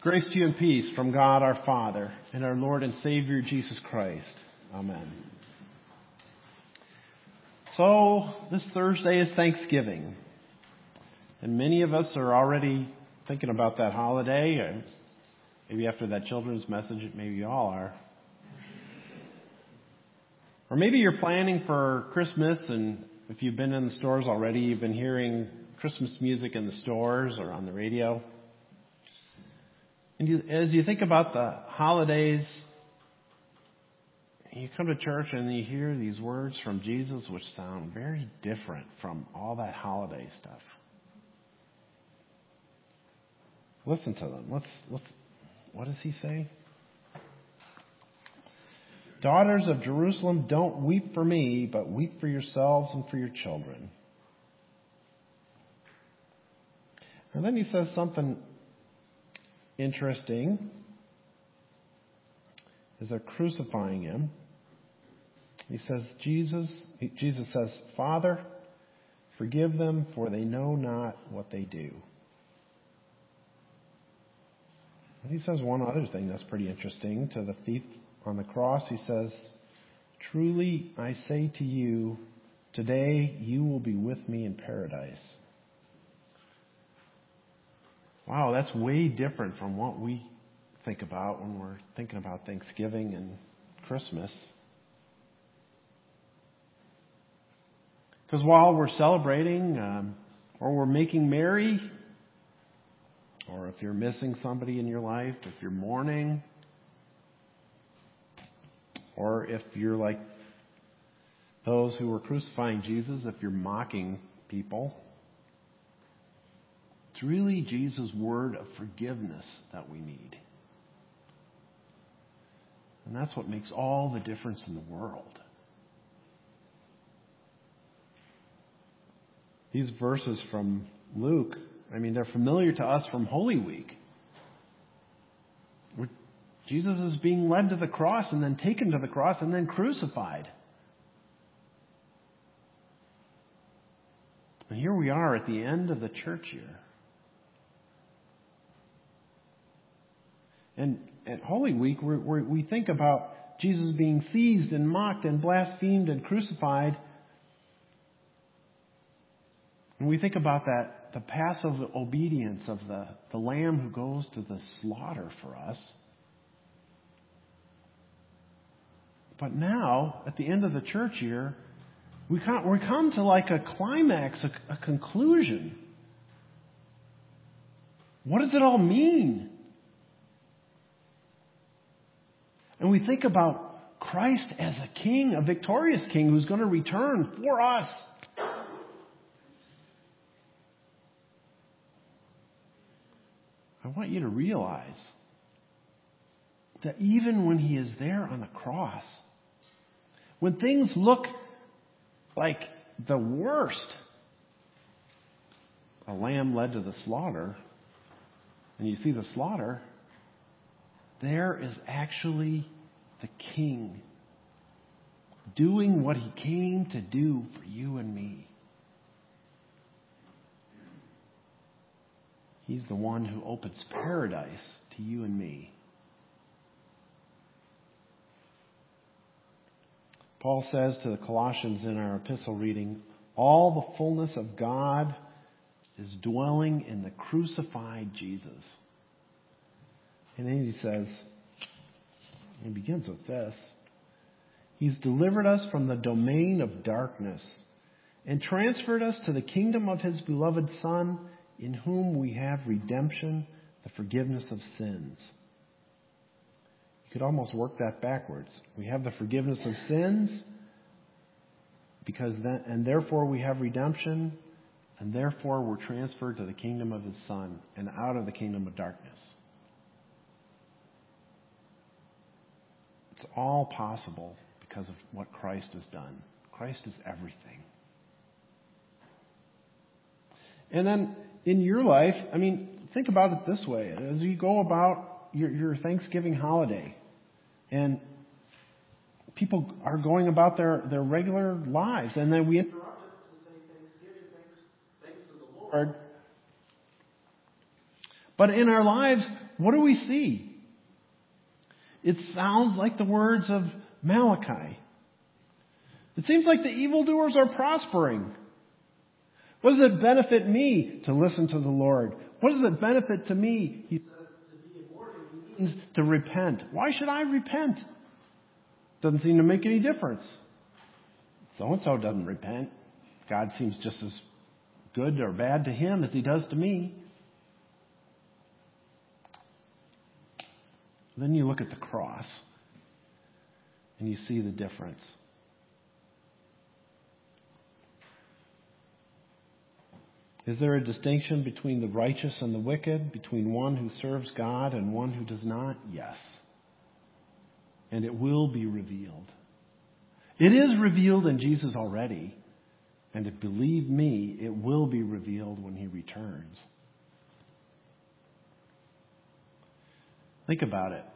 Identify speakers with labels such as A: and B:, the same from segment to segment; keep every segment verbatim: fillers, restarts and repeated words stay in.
A: Grace to you and peace from God our Father and our Lord and Savior Jesus Christ. Amen. So, this Thursday is Thanksgiving. And many of us are already thinking about that holiday. Or maybe after that children's message, maybe you all are. Or maybe you're planning for Christmas, and if you've been in the stores already, you've been hearing Christmas music in the stores or on the radio. And you, as you think about the holidays, you come to church and you hear these words from Jesus which sound very different from all that holiday stuff. Listen to them. Let's, let's, what does he say? Daughters of Jerusalem, don't weep for me, but weep for yourselves and for your children. And then he says something interesting. As they're crucifying him, he says, Jesus, Jesus says, Father, forgive them, for they know not what they do. And he says one other thing that's pretty interesting. To the thief on the cross, he says, truly I say to you, today you will be with me in paradise. Wow, that's way different from what we think about when we're thinking about Thanksgiving and Christmas. Because while we're celebrating, um, or we're making merry, or if you're missing somebody in your life, if you're mourning, or if you're like those who were crucifying Jesus, if you're mocking people, it's really Jesus' word of forgiveness that we need. And that's what makes all the difference in the world. These verses from Luke, I mean, they're familiar to us from Holy Week. Where Jesus is being led to the cross and then taken to the cross and then crucified. And here we are at the end of the church year. And at Holy Week, we're, we're, we think about Jesus being seized and mocked and blasphemed and crucified. And we think about that, the passive obedience of the, the Lamb who goes to the slaughter for us. But now, at the end of the church year, we come, we come to like a climax, a, a conclusion. What does it all mean? And we think about Christ as a king, a victorious king who's going to return for us. I want you to realize that even when he is there on the cross, when things look like the worst, a lamb led to the slaughter, and you see the slaughter, there is actually the King doing what he came to do for you and me. He's the one who opens paradise to you and me. Paul says to the Colossians in our epistle reading, all the fullness of God is dwelling in the crucified Jesus. And then he says, he begins with this, he's delivered us from the domain of darkness and transferred us to the kingdom of his beloved Son, in whom we have redemption, the forgiveness of sins. You could almost work that backwards. We have the forgiveness of sins, because then, and therefore we have redemption, and therefore we're transferred to the kingdom of his Son and out of the kingdom of darkness. It's all possible because of what Christ has done. Christ is everything. And then in your life, I mean, think about it this way. As you go about your, your Thanksgiving holiday, and people are going about their, their regular lives, and then we interrupt it to say Thanksgiving, thanks, thanks to the Lord. But in our lives, what do we see? It sounds like the words of Malachi. It seems like the evildoers are prospering. What does it benefit me to listen to the Lord? What does it benefit to me? He says to be immortal means to repent. Why should I repent? Doesn't seem to make any difference. So-and-so doesn't repent. God seems just as good or bad to him as he does to me. Then you look at the cross and you see the difference. Is there a distinction between the righteous and the wicked, between one who serves God and one who does not? Yes. And it will be revealed. It is revealed in Jesus already. And if believe me, it will be revealed when he returns. Think about it.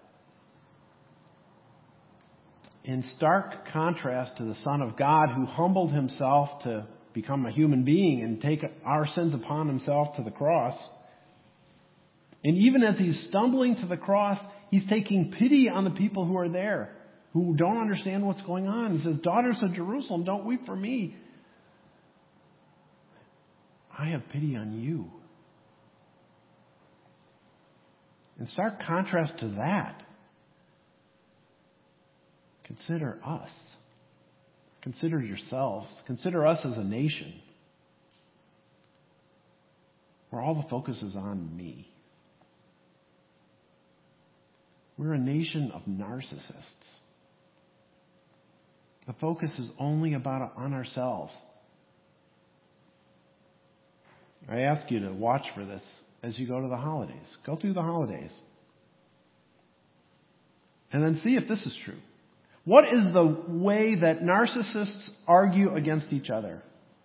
A: In stark contrast to the Son of God who humbled himself to become a human being and take our sins upon himself to the cross. And even as he's stumbling to the cross, he's taking pity on the people who are there, who don't understand what's going on. He says, daughters of Jerusalem, don't weep for me. I have pity on you. In stark contrast to that, consider us. Consider yourselves. Consider us as a nation where all the focus is on me. We're a nation of narcissists. The focus is only about on ourselves. I ask you to watch for this as you go to the holidays. Go through the holidays. And then see if this is true. What is the way that narcissists argue against each other?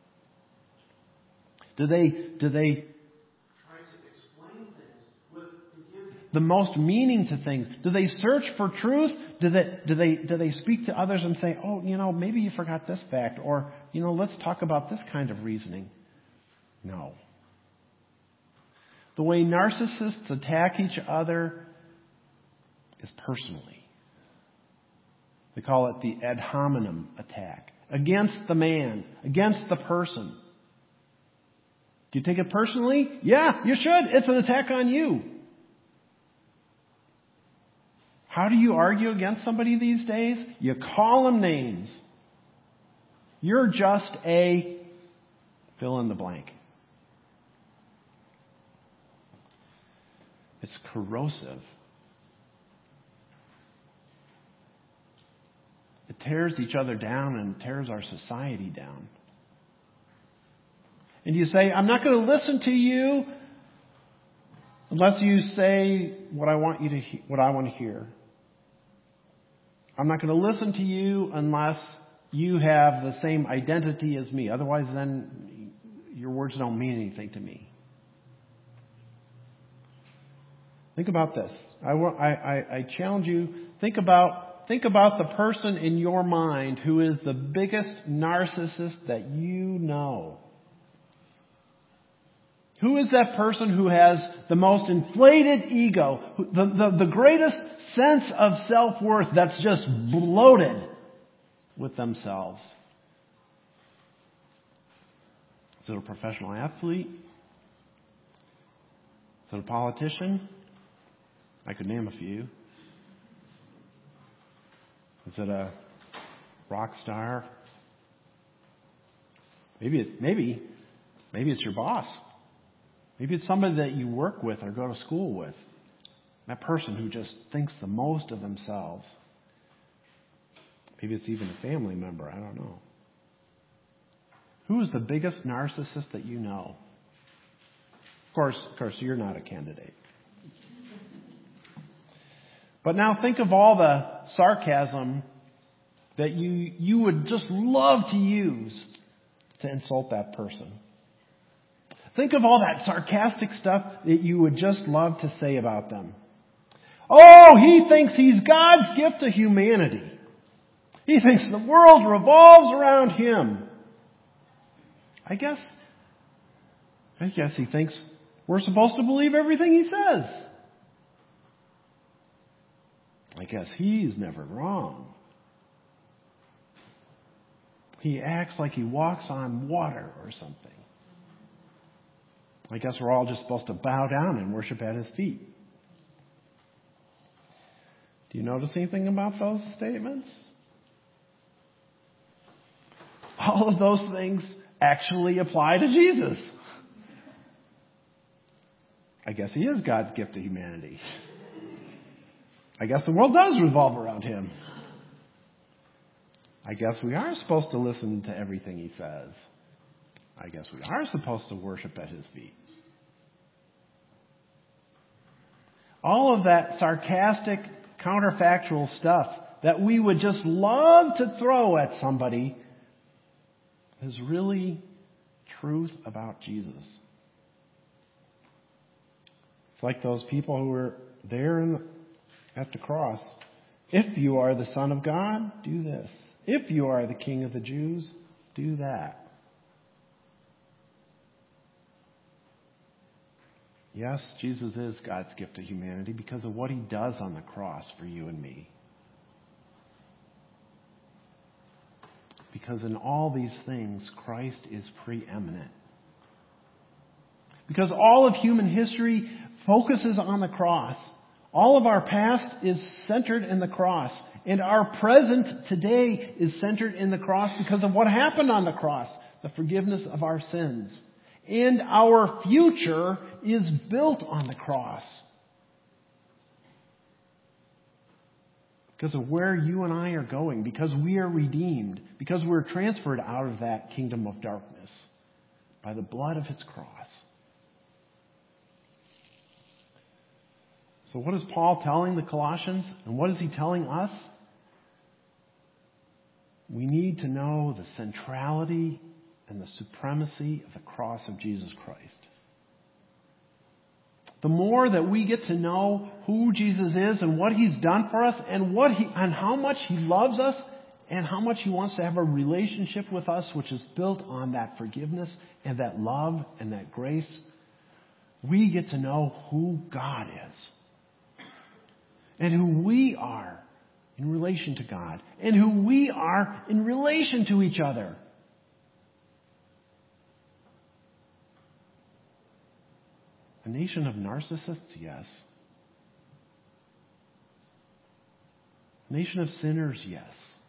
A: Do they, do they try to explain things with, to give the most meaning to things? Do they search for truth? Do they, do they, do they speak to others and say, oh, you know, maybe you forgot this fact, or, you know, let's talk about this kind of reasoning? No. The way narcissists attack each other is personally. They call it the ad hominem attack. Against the man. Against the person. Do you take it personally? Yeah, you should. It's an attack on you. How do you argue against somebody these days? You call them names. You're just a fill in the blank. It's corrosive. It tears each other down and tears our society down. And you say, I'm not going to listen to you unless you say what I want you to he- what I want to hear. I'm not going to listen to you unless you have the same identity as me. Otherwise, then your words don't mean anything to me. Think about this. I, I, I challenge you, think about Think about the person in your mind who is the biggest narcissist that you know. Who is that person who has the most inflated ego, the, the, the greatest sense of self-worth that's just bloated with themselves? Is it a professional athlete? Is it a politician? I could name a few. Is it a rock star? Maybe it, maybe maybe it's your boss. Maybe it's somebody that you work with or go to school with. That person who just thinks the most of themselves. Maybe it's even a family member. I don't know. Who is the biggest narcissist that you know? Of course, of course, you're not a candidate. But now think of all the sarcasm that you you would just love to use to insult that person. Think of all that sarcastic stuff that you would just love to say about them. Oh, he thinks he's God's gift to humanity. He thinks the world revolves around him. I guess, I guess he thinks we're supposed to believe everything he says. I guess he's never wrong. He acts like he walks on water or something. I guess we're all just supposed to bow down and worship at his feet. Do you notice anything about those statements? All of those things actually apply to Jesus. I guess he is God's gift to humanity. I guess the world does revolve around him. I guess we are supposed to listen to everything he says. I guess we are supposed to worship at his feet. All of that sarcastic, counterfactual stuff that we would just love to throw at somebody is really truth about Jesus. It's like those people who were there in the, at the cross. If you are the Son of God, do this. If you are the King of the Jews, do that. Yes, Jesus is God's gift to humanity because of what he does on the cross for you and me. Because in all these things, Christ is preeminent. Because all of human history focuses on the cross. All of our past is centered in the cross. And our present today is centered in the cross because of what happened on the cross, the forgiveness of our sins. And our future is built on the cross. Because of where you and I are going, because we are redeemed, because we're transferred out of that kingdom of darkness by the blood of his cross. So what is Paul telling the Colossians? And what is he telling us? We need to know the centrality and the supremacy of the cross of Jesus Christ. The more that we get to know who Jesus is and what he's done for us and what he and how much he loves us and how much he wants to have a relationship with us which is built on that forgiveness and that love and that grace, we get to know who God is and who we are in relation to God and who we are in relation to each other. A nation of narcissists, yes. A nation of sinners, yes.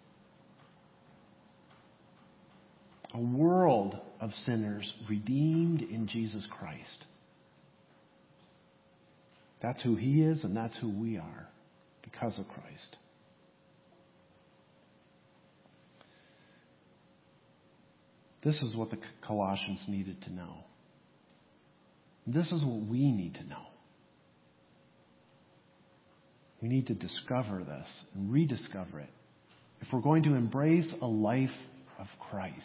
A: A world of sinners redeemed in Jesus Christ. That's who he is and that's who we are because of Christ. This is what the Colossians needed to know. This is what we need to know. We need to discover this and rediscover it if we're going to embrace a life of Christ.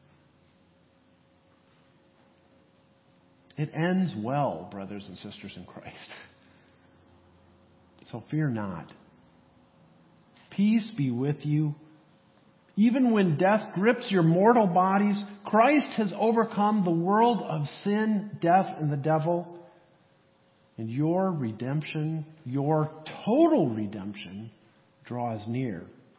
A: It ends well, brothers and sisters in Christ. So fear not. Peace be with you. Even when death grips your mortal bodies, Christ has overcome the world of sin, death, and the devil. And your redemption, your total redemption, draws near.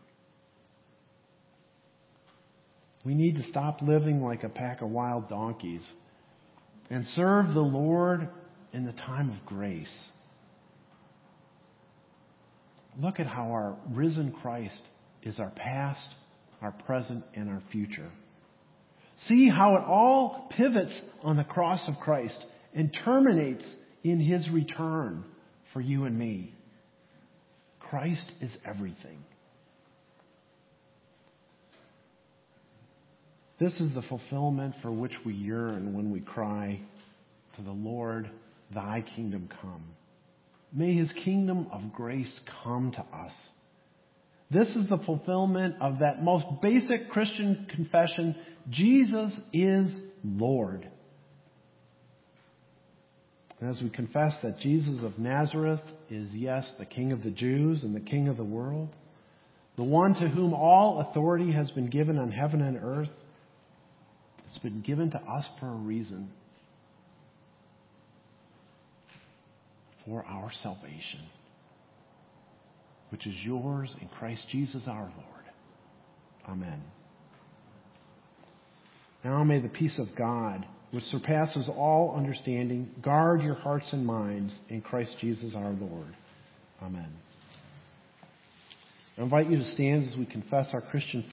A: We need to stop living like a pack of wild donkeys and serve the Lord in the time of grace. Look at how our risen Christ is our past, our present, and our future. See how it all pivots on the cross of Christ and terminates in his return for you and me. Christ is everything. This is the fulfillment for which we yearn when we cry to the Lord, thy kingdom come. May his kingdom of grace come to us. This is the fulfillment of that most basic Christian confession, Jesus is Lord. And as we confess that Jesus of Nazareth is, yes, the King of the Jews and the King of the world, the one to whom all authority has been given on heaven and earth, it's been given to us for a reason. For our salvation. which is yours in Christ Jesus our Lord. Amen. Now may the peace of God, which surpasses all understanding, guard your hearts and minds in Christ Jesus our Lord. Amen. I invite you to stand as we confess our Christian faith.